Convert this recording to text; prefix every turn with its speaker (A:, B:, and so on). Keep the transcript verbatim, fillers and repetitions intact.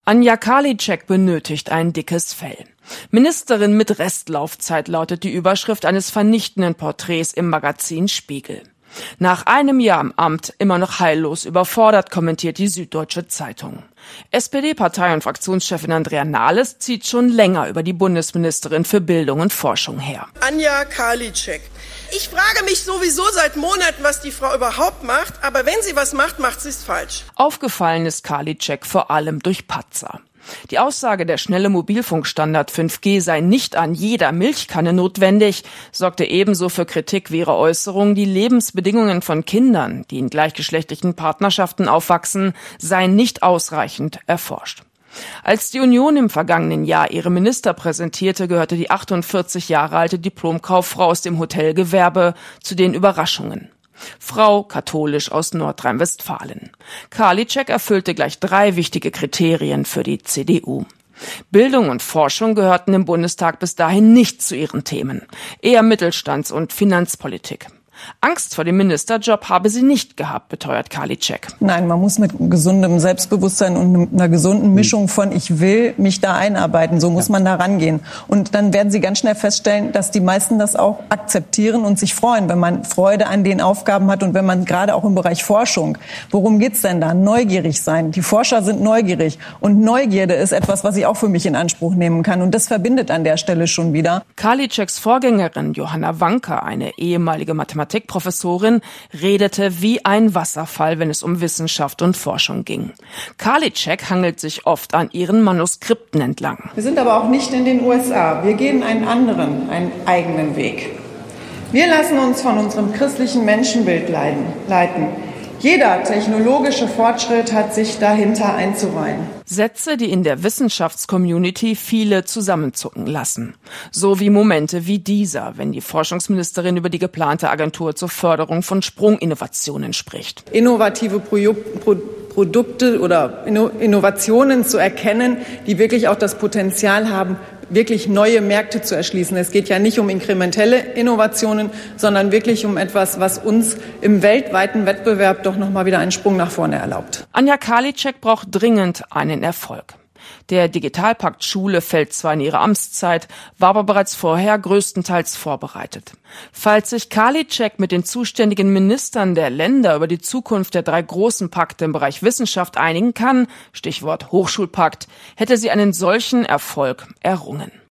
A: Anja Karliczek benötigt ein dickes Fell. Ministerin mit Restlaufzeit lautet die Überschrift eines vernichtenden Porträts im Magazin Spiegel. Nach einem Jahr im Amt immer noch heillos überfordert, kommentiert die Süddeutsche Zeitung. S P D-Partei- und Fraktionschefin Andrea Nahles zieht schon länger über die Bundesministerin für Bildung und Forschung her.
B: Anja Karliczek. Ich frage mich sowieso seit Monaten, was die Frau überhaupt macht, aber wenn sie was macht, macht sie es falsch.
A: Aufgefallen ist Karliczek vor allem durch Patzer. Die Aussage, der schnelle Mobilfunkstandard fünf G sei nicht an jeder Milchkanne notwendig, sorgte ebenso für Kritik wie ihre Äußerung, die Lebensbedingungen von Kindern, die in gleichgeschlechtlichen Partnerschaften aufwachsen, seien nicht ausreichend erforscht. Als die Union im vergangenen Jahr ihre Minister präsentierte, gehörte die achtundvierzig Jahre alte Diplomkauffrau aus dem Hotelgewerbe zu den Überraschungen. Frau, katholisch aus Nordrhein-Westfalen. Karliczek erfüllte gleich drei wichtige Kriterien für die C D U. Bildung und Forschung gehörten im Bundestag bis dahin nicht zu ihren Themen, eher Mittelstands- und Finanzpolitik. Angst vor dem Ministerjob habe sie nicht gehabt, beteuert Karliczek.
C: Nein, man muss mit gesundem Selbstbewusstsein und einer gesunden Mischung von ich will mich da einarbeiten, so muss man da rangehen. Und dann werden Sie ganz schnell feststellen, dass die meisten das auch akzeptieren und sich freuen, wenn man Freude an den Aufgaben hat und wenn man gerade auch im Bereich Forschung, worum geht's denn da? Neugierig sein. Die Forscher sind neugierig und Neugierde ist etwas, was ich auch für mich in Anspruch nehmen kann und das verbindet an der Stelle schon wieder.
A: Karliczeks Vorgängerin Johanna Wanka, eine ehemalige Mathematik Professorin, redete wie ein Wasserfall, wenn es um Wissenschaft und Forschung ging. Karliczek hangelt sich oft an ihren Manuskripten entlang.
C: Wir sind aber auch nicht in den U S A. Wir gehen einen anderen, einen eigenen Weg. Wir lassen uns von unserem christlichen Menschenbild leiten. Jeder technologische Fortschritt hat sich dahinter einzureihen.
A: Sätze, die in der Wissenschaftscommunity viele zusammenzucken lassen. So wie Momente wie dieser, wenn die Forschungsministerin über die geplante Agentur zur Förderung von Sprunginnovationen spricht.
C: Innovative Pro- Pro- Produkte oder Inno- Innovationen zu erkennen, die wirklich auch das Potenzial haben, wirklich neue Märkte zu erschließen. Es geht ja nicht um inkrementelle Innovationen, sondern wirklich um etwas, was uns im weltweiten Wettbewerb doch noch mal wieder einen Sprung nach vorne erlaubt.
A: Anja Karliczek braucht dringend einen Erfolg. Der Digitalpakt Schule fällt zwar in ihre Amtszeit, war aber bereits vorher größtenteils vorbereitet. Falls sich Karliczek mit den zuständigen Ministern der Länder über die Zukunft der drei großen Pakte im Bereich Wissenschaft einigen kann, Stichwort Hochschulpakt, hätte sie einen solchen Erfolg errungen.